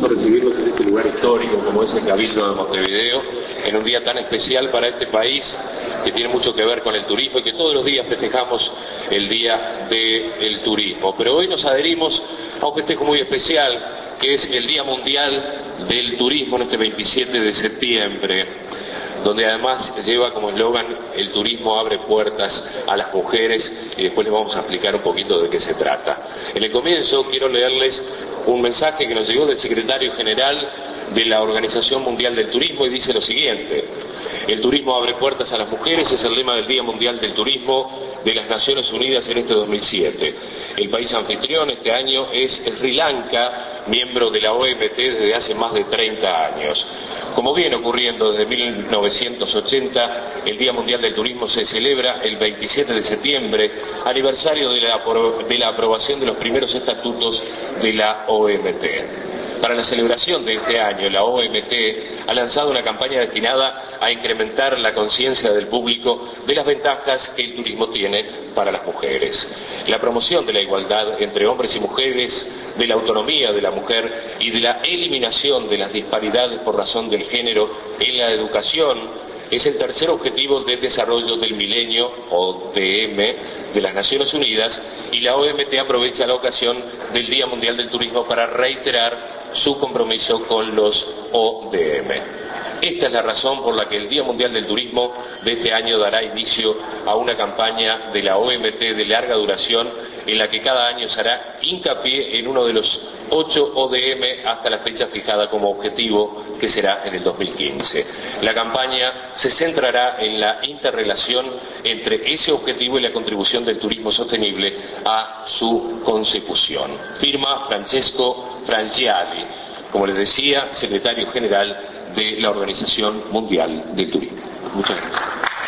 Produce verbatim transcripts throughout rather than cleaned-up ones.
por recibirnos en este lugar histórico como es el Cabildo de Montevideo, en un día tan especial para este país que tiene mucho que ver con el turismo y que todos los días festejamos el Día del Turismo. Pero hoy nos adherimos a un festejo muy especial, que es el Día Mundial del Turismo en este veintisiete de septiembre, donde además lleva como eslogan: el turismo abre puertas a las mujeres, y después les vamos a explicar un poquito de qué se trata. En el comienzo quiero leerles un mensaje que nos llegó del secretario general de la Organización Mundial del Turismo y dice lo siguiente: el turismo abre puertas a las mujeres es el lema del Día Mundial del Turismo de las Naciones Unidas en este dos mil siete. El país anfitrión este año es Sri Lanka, miembro de la O M T desde hace más de treinta años. Como viene ocurriendo desde mil novecientos ochenta, el Día Mundial del Turismo se celebra el veintisiete de septiembre, aniversario de la, de la aprobación de los primeros estatutos de la O M T. Para la celebración de este año, la O M T ha lanzado una campaña destinada a incrementar la conciencia del público de las ventajas que el turismo tiene para las mujeres. La promoción de la igualdad entre hombres y mujeres, de la autonomía de la mujer y de la eliminación de las disparidades por razón del género en la educación es el tercer objetivo de desarrollo del milenio, o D M, de las Naciones Unidas, y la O M T aprovecha la ocasión del Día Mundial del Turismo para reiterar su compromiso con los O D M. Esta es la razón por la que el Día Mundial del Turismo de este año dará inicio a una campaña de la O M T de larga duración en la que cada año se hará hincapié en uno de los ocho O D M hasta la fecha fijada como objetivo, que será en el dos mil quince. La campaña se centrará en la interrelación entre ese objetivo y la contribución del turismo sostenible a su consecución. Firma Francesco Frangiali, como les decía, secretario general de la Organización Mundial del Turismo. Muchas gracias.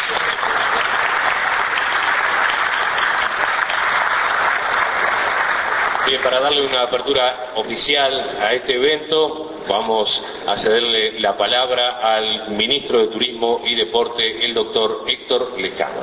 Bien, para darle una apertura oficial a este evento, vamos a cederle la palabra al ministro de Turismo y Deporte, el doctor Héctor Lescano.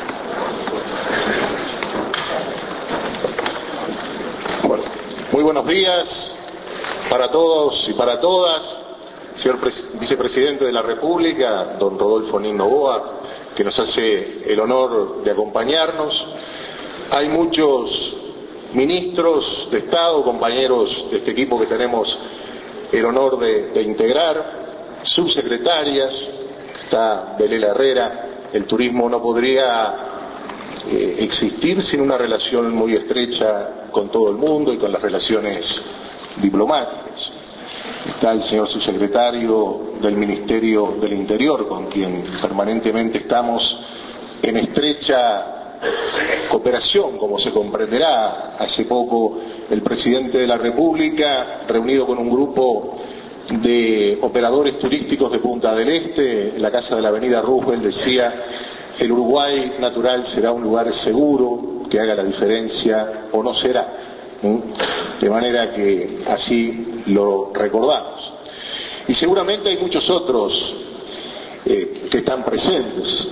Bueno, muy buenos días para todos y para todas. Señor Vicepresidente de la República, don Rodolfo Nin Noboa, que nos hace el honor de acompañarnos. Hay muchos ministros de Estado, compañeros de este equipo que tenemos el honor de, de integrar, subsecretarias, está Belela Herrera. El turismo no podría eh, existir sin una relación muy estrecha con todo el mundo y con las relaciones diplomáticas. Está el señor subsecretario del Ministerio del Interior, con quien permanentemente estamos en estrecha cooperación, como se comprenderá. Hace poco el presidente de la República, reunido con un grupo de operadores turísticos de Punta del Este, en la casa de la avenida Roosevelt, decía: el Uruguay natural será un lugar seguro, que haga la diferencia o no será. De manera que así lo recordamos. Y seguramente hay muchos otros eh, que están presentes.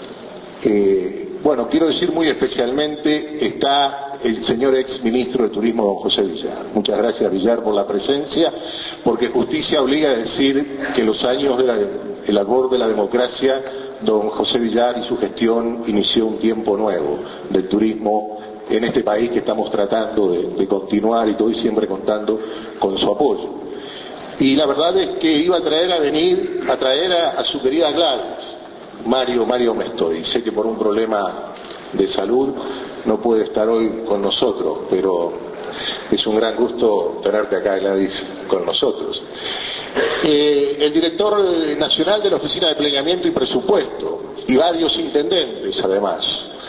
Eh, bueno, quiero decir muy especialmente está el señor ex ministro de Turismo, don José Villar. Muchas gracias, Villar, por la presencia, porque justicia obliga a decir que los años del labor de la democracia, don José Villar y su gestión inició un tiempo nuevo del turismo en este país, que estamos tratando de, de continuar, y estoy siempre contando con su apoyo. Y la verdad es que iba a traer a venir, a traer a, a su querida Gladys, Mario, Mario Mestoy. Sé que por un problema de salud no puede estar hoy con nosotros, pero es un gran gusto tenerte acá, Gladys, con nosotros. Eh, el director nacional de la Oficina de Planeamiento y Presupuesto, y varios intendentes además,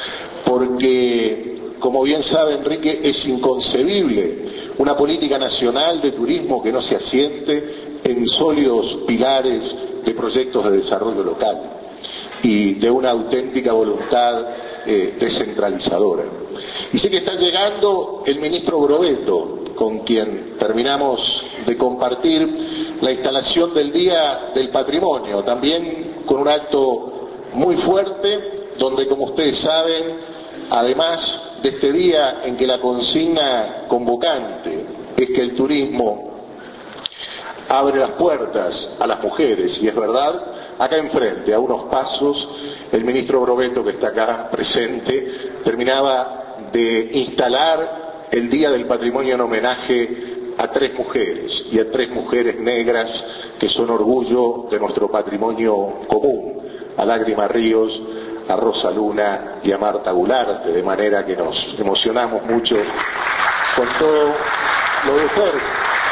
porque, como bien sabe Enrique, es inconcebible una política nacional de turismo que no se asiente en sólidos pilares de proyectos de desarrollo local y de una auténtica voluntad eh, descentralizadora. Y sé que está llegando el ministro Brovetto, con quien terminamos de compartir la instalación del Día del Patrimonio, también con un acto muy fuerte, donde, como ustedes saben, además de este día en que la consigna convocante es que el turismo abre las puertas a las mujeres, y es verdad, acá enfrente, a unos pasos, el ministro Brovetto, que está acá presente, terminaba de instalar el Día del Patrimonio en homenaje a tres mujeres, y a tres mujeres negras que son orgullo de nuestro patrimonio común, a Lágrima Ríos, a Rosa Luna y a Marta Gularte, de manera que nos emocionamos mucho con todo lo de fuerte.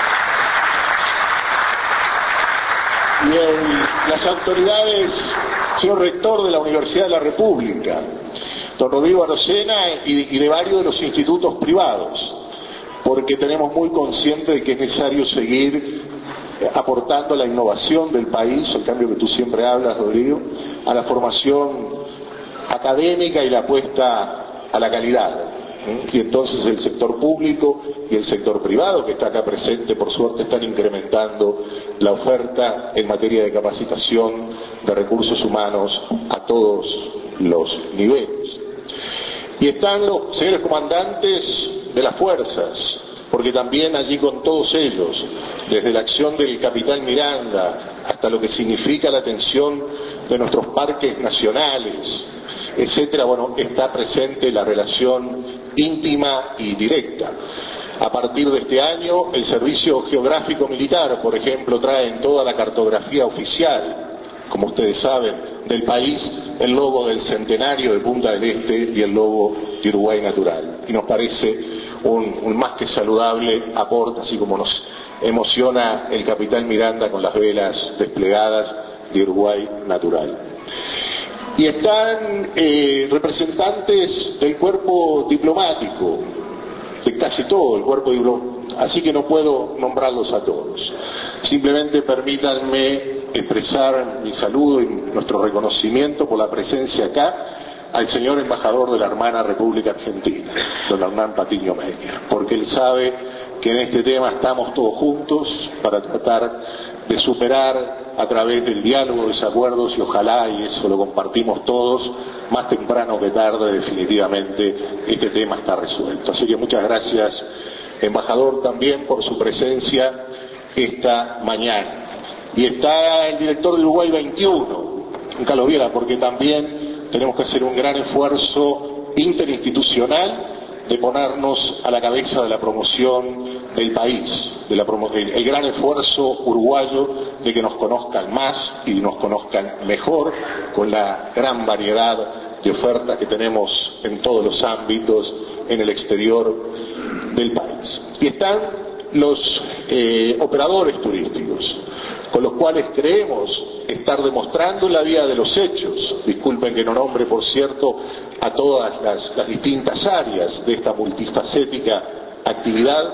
Y el, las autoridades, señor rector de la Universidad de la República, don Rodrigo Arocena, y, y de varios de los institutos privados, porque tenemos muy consciente de que es necesario seguir aportando a la innovación del país, el cambio que tú siempre hablas, Rodrigo, a la formación académica y la apuesta a la calidad. Y entonces el sector público y el sector privado, que está acá presente, por suerte, están incrementando la oferta en materia de capacitación de recursos humanos a todos los niveles. Y están los señores comandantes de las fuerzas, porque también allí con todos ellos, desde la acción del capitán Miranda hasta lo que significa la atención de nuestros parques nacionales, etcétera, bueno, está presente la relación íntima y directa. A partir de este año, el Servicio Geográfico Militar, por ejemplo, trae en toda la cartografía oficial, como ustedes saben, del país, el logo del centenario de Punta del Este y el logo de Uruguay Natural. Y nos parece un, un más que saludable aporte, así como nos emociona el capitán Miranda con las velas desplegadas de Uruguay Natural. Y están eh, representantes del cuerpo diplomático, de casi todo el cuerpo diplomático, así que no puedo nombrarlos a todos. Simplemente permítanme expresar mi saludo y nuestro reconocimiento por la presencia acá al señor embajador de la hermana República Argentina, don Hernán Patiño Meyer, porque él sabe que en este tema estamos todos juntos para tratar de superar a través del diálogo, desacuerdos, y ojalá, y eso lo compartimos todos, más temprano que tarde definitivamente este tema está resuelto. Así que muchas gracias, embajador, también por su presencia esta mañana. Y está el director de Uruguay veintiuno, nunca lo viera, porque también tenemos que hacer un gran esfuerzo interinstitucional de ponernos a la cabeza de la promoción del país, de la promo el, el gran esfuerzo uruguayo de que nos conozcan más y nos conozcan mejor, con la gran variedad de ofertas que tenemos en todos los ámbitos en el exterior del país. Y están los eh, operadores turísticos, con los cuales creemos estar demostrando en la vía de los hechos, disculpen que no nombre, por cierto, a todas las, las distintas áreas de esta multifacética actividad,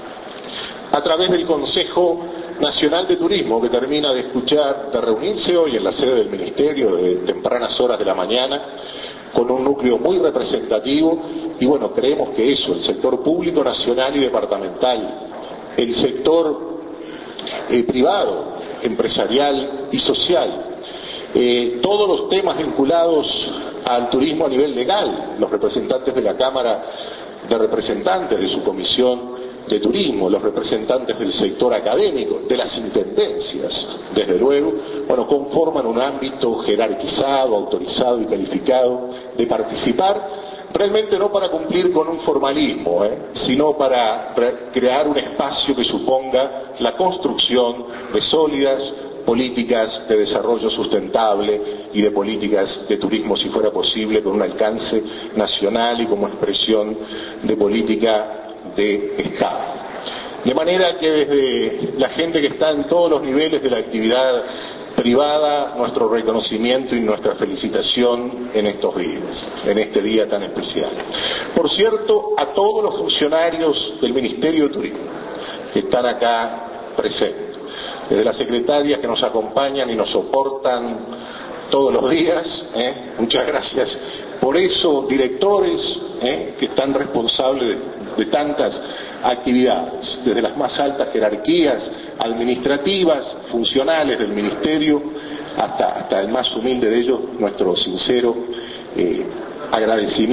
a través del Consejo Nacional de Turismo, que termina de escuchar, de reunirse hoy en la sede del Ministerio de tempranas horas de la mañana, con un núcleo muy representativo, y bueno, creemos que eso, el sector público nacional y departamental, el sector eh, privado, empresarial y social, eh, todos los temas vinculados al turismo a nivel legal, los representantes de la Cámara de Representantes, de su Comisión de Turismo, los representantes del sector académico, de las intendencias, desde luego, bueno, conforman un ámbito jerarquizado, autorizado y calificado de participar, realmente no para cumplir con un formalismo, ¿eh? sino para crear un espacio que suponga la construcción de sólidas políticas de desarrollo sustentable y de políticas de turismo, si fuera posible, con un alcance nacional y como expresión de política de Estado. De manera que desde la gente que está en todos los niveles de la actividad privada, nuestro reconocimiento y nuestra felicitación en estos días, en este día tan especial. Por cierto, a todos los funcionarios del Ministerio de Turismo que están acá presentes, desde las secretarias que nos acompañan y nos soportan todos los días, ¿eh? muchas gracias por eso, directores ¿eh? que están responsables de, de tantas actividades, desde las más altas jerarquías administrativas, funcionales del Ministerio, hasta, hasta el más humilde de ellos, nuestro sincero eh,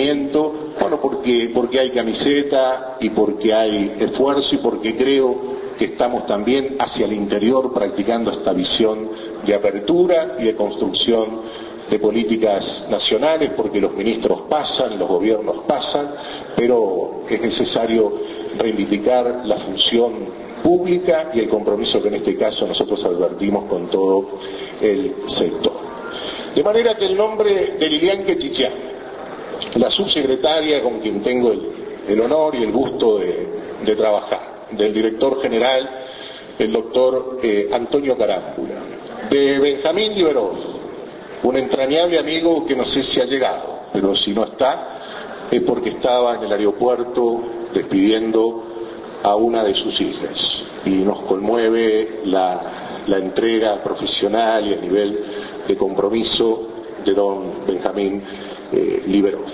agradecimiento, bueno, porque, porque hay camiseta y porque hay esfuerzo y porque creo que estamos también hacia el interior practicando esta visión de apertura y de construcción de políticas nacionales, porque los ministros pasan, los gobiernos pasan, pero es necesario reivindicar la función pública y el compromiso que en este caso nosotros advertimos con todo el sector. De manera que el nombre de Lilian Quechichán, la subsecretaria con quien tengo el, el honor y el gusto de, de trabajar, del director general, el doctor eh, Antonio Carámbula, de Benjamín Liberov, un entrañable amigo que no sé si ha llegado, pero si no está, es porque estaba en el aeropuerto despidiendo a una de sus hijas, y nos conmueve la, la entrega profesional y el nivel de compromiso de don Benjamín eh, Liberov,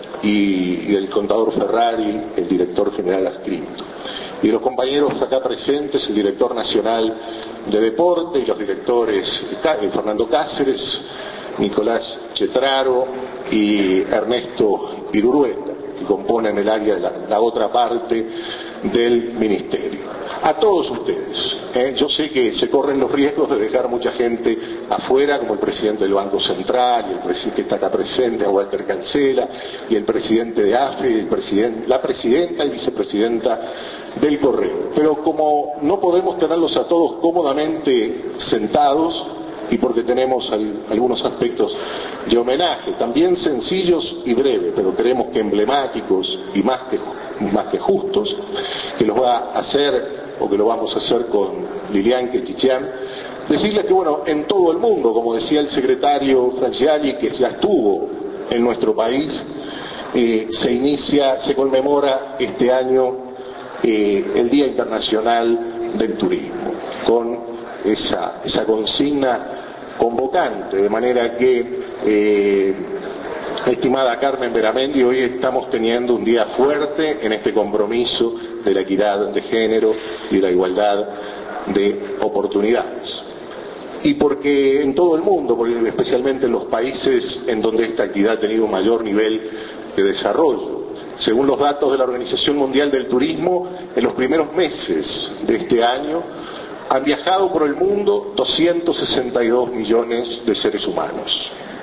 y, y del contador Ferrari, el director general adscrito, y de los compañeros acá presentes, el director nacional de deporte y los directores Fernando Cáceres, Nicolás Chetraro y Ernesto Irurueta, que componen el área de la, la otra parte del ministerio. A todos ustedes, ¿eh? Yo sé que se corren los riesgos de dejar mucha gente afuera, como el presidente del Banco Central, y el presidente que está acá presente, Walter Cancela, y el presidente de A F E, y el presidente, la presidenta y vicepresidenta del Correo. Pero como no podemos tenerlos a todos cómodamente sentados, y porque tenemos al, algunos aspectos de homenaje, también sencillos y breves, pero creemos que emblemáticos y más que, más que justos, que los va a hacer, o que lo vamos a hacer con Lilian Quechichán, decirles que, bueno, en todo el mundo, como decía el secretario Frangiali, que ya estuvo en nuestro país, eh, se inicia, se conmemora este año eh, el Día Internacional del Turismo, con esa, esa consigna convocante, de manera que, eh, estimada Carmen Beramendi, hoy estamos teniendo un día fuerte en este compromiso de la equidad de género y de la igualdad de oportunidades. Y porque en todo el mundo, porque especialmente en los países en donde esta equidad ha tenido un mayor nivel de desarrollo, según los datos de la Organización Mundial del Turismo, en los primeros meses de este año han viajado por el mundo doscientos sesenta y dos millones de seres humanos,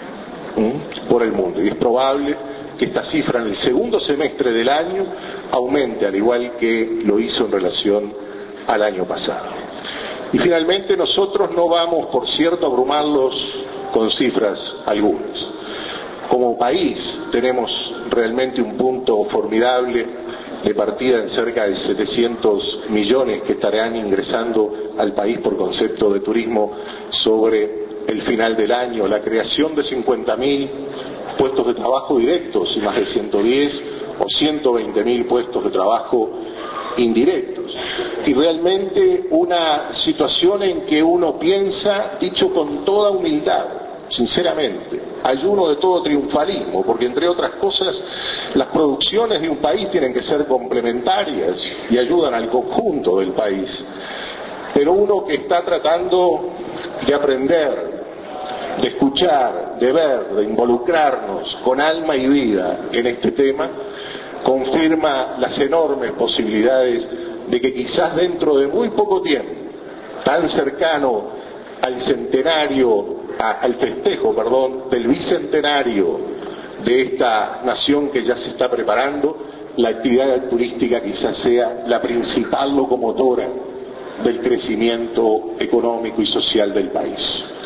¿Mm? por el mundo, y es probable que esta cifra en el segundo semestre del año aumente, al igual que lo hizo en relación al año pasado. Y finalmente nosotros no vamos, por cierto, a abrumarlos con cifras algunas. Como país tenemos realmente un punto formidable de partida en cerca de setecientos millones que estarán ingresando al país por concepto de turismo sobre el final del año, la creación de cincuenta mil puestos de trabajo directos y más de ciento diez o ciento veinte mil puestos de trabajo indirectos. Y realmente una situación en que uno piensa, dicho con toda humildad, sinceramente, ayuno de todo triunfalismo, porque entre otras cosas las producciones de un país tienen que ser complementarias y ayudan al conjunto del país, pero uno que está tratando de aprender, de escuchar, de ver, de involucrarnos con alma y vida en este tema, confirma las enormes posibilidades de que quizás dentro de muy poco tiempo, tan cercano al centenario, a, al festejo, perdón, del bicentenario de esta nación que ya se está preparando, la actividad turística quizás sea la principal locomotora del crecimiento económico y social del país.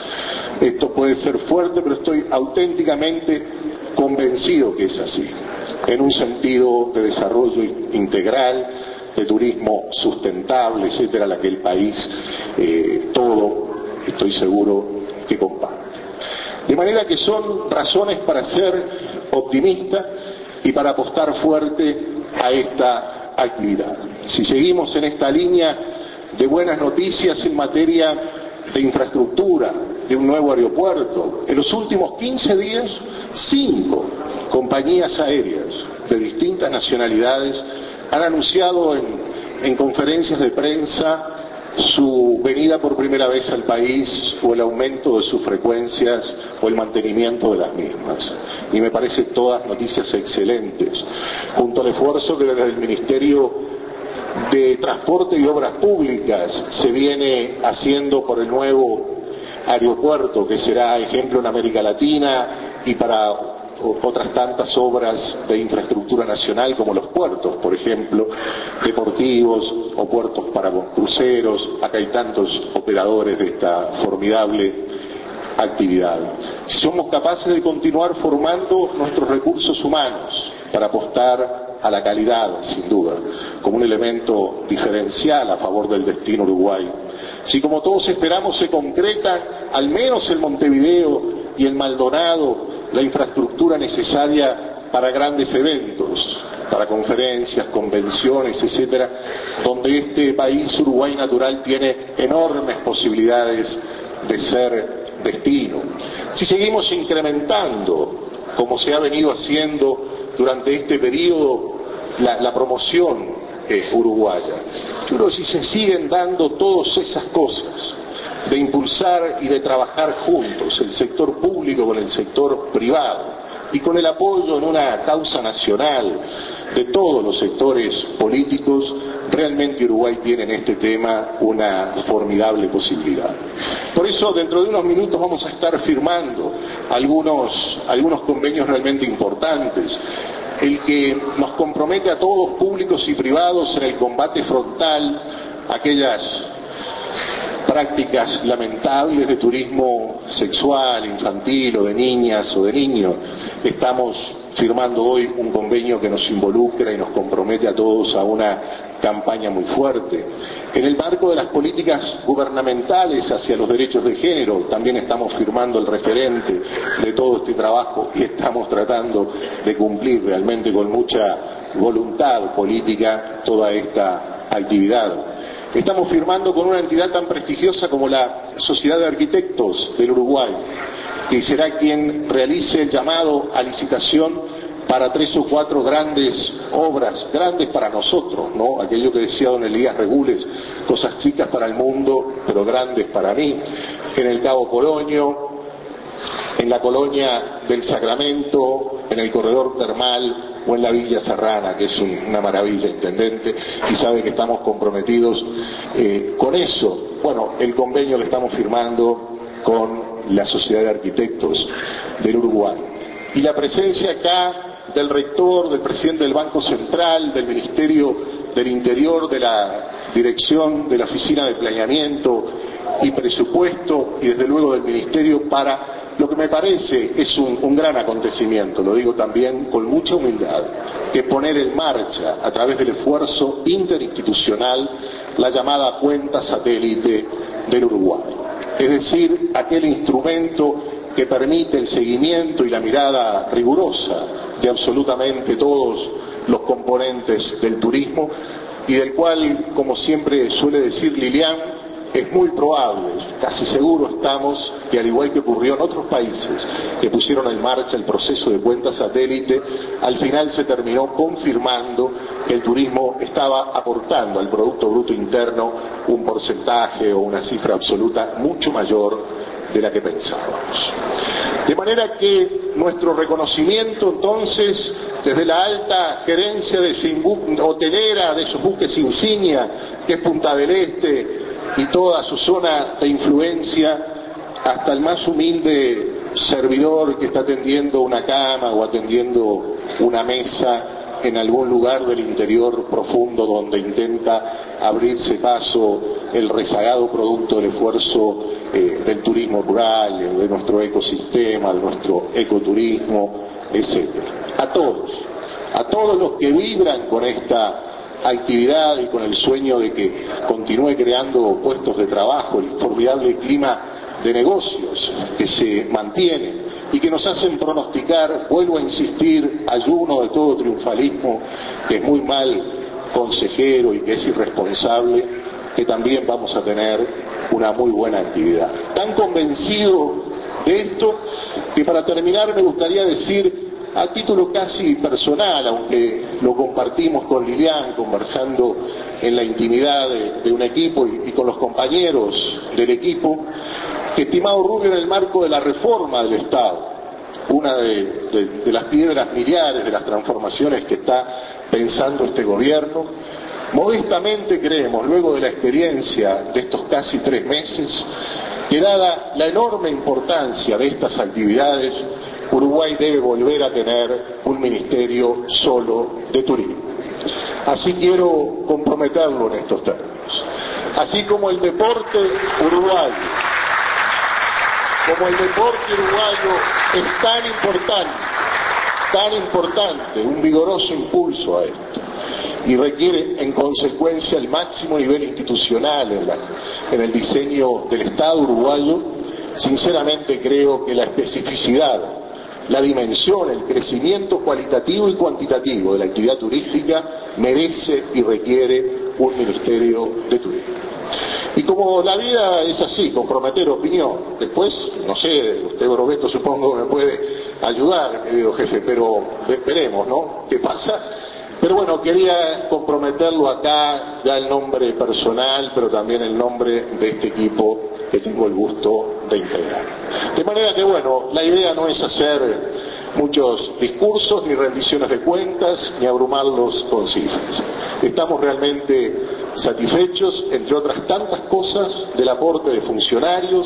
Esto puede ser fuerte, pero estoy auténticamente convencido que es así, en un sentido de desarrollo integral, de turismo sustentable, etcétera, la que el país eh, todo, estoy seguro, que comparte. De manera que son razones para ser optimista y para apostar fuerte a esta actividad. Si seguimos en esta línea de buenas noticias en materia de infraestructura, de un nuevo aeropuerto, en los últimos quince días, cinco compañías aéreas de distintas nacionalidades han anunciado en, en conferencias de prensa su venida por primera vez al país o el aumento de sus frecuencias o el mantenimiento de las mismas. Y me parecen todas noticias excelentes, junto al esfuerzo que desde el Ministerio de transporte y obras públicas se viene haciendo por el nuevo aeropuerto, que será ejemplo en América Latina, y para otras tantas obras de infraestructura nacional como los puertos, por ejemplo, deportivos o puertos para cruceros. Acá hay tantos operadores de esta formidable actividad. Si somos capaces de continuar formando nuestros recursos humanos para apostar a la calidad, sin duda, como un elemento diferencial a favor del destino Uruguay. Si, como todos esperamos, se concreta, al menos en Montevideo y en Maldonado, la infraestructura necesaria para grandes eventos, para conferencias, convenciones, etcétera, donde este país, Uruguay natural, tiene enormes posibilidades de ser destino. Si seguimos incrementando, como se ha venido haciendo durante este periodo, la, la promoción eh, uruguaya, yo creo que si se siguen dando todas esas cosas, de impulsar y de trabajar juntos, el sector público con el sector privado, y con el apoyo en una causa nacional de todos los sectores políticos, realmente Uruguay tiene en este tema una formidable posibilidad. Por eso, dentro de unos minutos vamos a estar firmando algunos, algunos convenios realmente importantes. El que nos compromete a todos, públicos y privados, en el combate frontal a aquellas prácticas lamentables de turismo sexual, infantil, o de niñas o de niños. Estamos firmando hoy un convenio que nos involucra y nos compromete a todos a una campaña muy fuerte. En el marco de las políticas gubernamentales hacia los derechos de género, también estamos firmando el referente de todo este trabajo y estamos tratando de cumplir realmente con mucha voluntad política toda esta actividad. Estamos firmando con una entidad tan prestigiosa como la Sociedad de Arquitectos del Uruguay, que será quien realice el llamado a licitación para tres o cuatro grandes obras, grandes para nosotros, ¿no? Aquello que decía don Elías Regules, cosas chicas para el mundo, pero grandes para mí, en el Cabo Polonio, en la colonia del Sacramento, en el corredor termal, o en la Villa Serrana, que es un, una maravilla, intendente, y sabe que estamos comprometidos eh, con eso. Bueno, el convenio lo estamos firmando con la Sociedad de Arquitectos del Uruguay. Y la presencia acá del rector, del presidente del Banco Central, del Ministerio del Interior, de la Dirección de la Oficina de Planeamiento y Presupuesto, y desde luego del Ministerio, para lo que me parece es un, un gran acontecimiento, lo digo también con mucha humildad, que poner en marcha, a través del esfuerzo interinstitucional, la llamada cuenta satélite del Uruguay. Es decir, aquel instrumento que permite el seguimiento y la mirada rigurosa de absolutamente todos los componentes del turismo, y del cual, como siempre suele decir Lilian, es muy probable, casi seguro estamos, que al igual que ocurrió en otros países que pusieron en marcha el proceso de cuenta satélite, al final se terminó confirmando que el turismo estaba aportando al Producto Bruto Interno un porcentaje o una cifra absoluta mucho mayor de la que pensábamos. De manera que nuestro reconocimiento, entonces, desde la alta gerencia de hotelera de esos buques insignia, que es Punta del Este, y toda su zona de influencia, hasta el más humilde servidor que está atendiendo una cama o atendiendo una mesa en algún lugar del interior profundo donde intenta abrirse paso el rezagado producto del esfuerzo eh, del turismo rural, de nuestro ecosistema, de nuestro ecoturismo, etcétera. A todos, a todos los que vibran con esta actividad y con el sueño de que continúe creando puestos de trabajo, el formidable clima de negocios que se mantiene y que nos hacen pronosticar, vuelvo a insistir, ayuno de todo triunfalismo, que es muy mal consejero y que es irresponsable, que también vamos a tener una muy buena actividad. Tan convencido de esto que, para terminar, me gustaría decir, a título casi personal, aunque lo compartimos con Lilian, conversando en la intimidad de, de un equipo y, y con los compañeros del equipo, que, estimado Rubio, en el marco de la reforma del Estado, una de, de, de las piedras miliares de las transformaciones que está pensando este gobierno, Modestamente creemos, luego de la experiencia de estos casi tres meses, que dada la enorme importancia de estas actividades, Uruguay debe volver a tener un ministerio solo de turismo. Así quiero comprometerlo en estos términos. Así como el deporte uruguayo, como el deporte uruguayo es tan importante, tan importante, un vigoroso impulso a esto, y requiere en consecuencia el máximo nivel institucional en, la, en el diseño del Estado uruguayo, sinceramente creo que la especificidad, la dimensión, el crecimiento cualitativo y cuantitativo de la actividad turística merece y requiere un Ministerio de Turismo. Y como la vida es así, comprometer opinión, después, no sé, usted Roberto supongo me puede ayudar, querido jefe, pero veremos, ¿no?, qué pasa. Pero bueno, quería comprometerlo acá, ya el nombre personal, pero también el nombre de este equipo que tengo el gusto de integrar. De manera que, bueno, la idea no es hacer muchos discursos, ni rendiciones de cuentas, ni abrumarlos con cifras. Estamos realmente satisfechos, entre otras tantas cosas, del aporte de funcionarios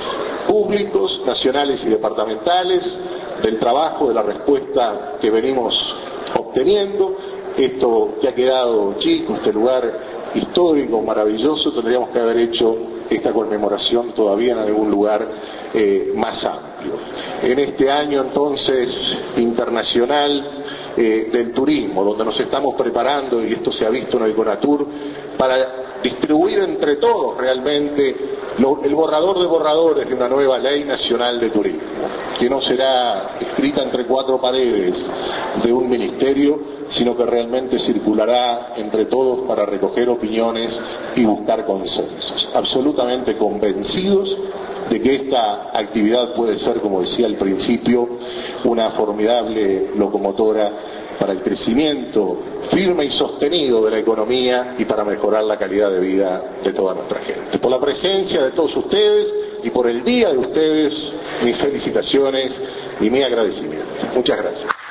públicos, nacionales y departamentales, del trabajo, de la respuesta que venimos obteniendo. Esto que ha quedado chico, este lugar histórico, maravilloso, tendríamos que haber hecho esta conmemoración todavía en algún lugar eh, más amplio. En este año entonces internacional eh, del turismo, donde nos estamos preparando, y esto se ha visto en el CONATUR, para distribuir entre todos realmente lo, el borrador de borradores de una nueva ley nacional de turismo, que no será escrita entre cuatro paredes de un ministerio, sino que realmente circulará entre todos para recoger opiniones y buscar consensos. Absolutamente convencidos de que esta actividad puede ser, como decía al principio, una formidable locomotora para el crecimiento firme y sostenido de la economía y para mejorar la calidad de vida de toda nuestra gente. Por la presencia de todos ustedes y por el día de ustedes, mis felicitaciones y mi agradecimiento. Muchas gracias.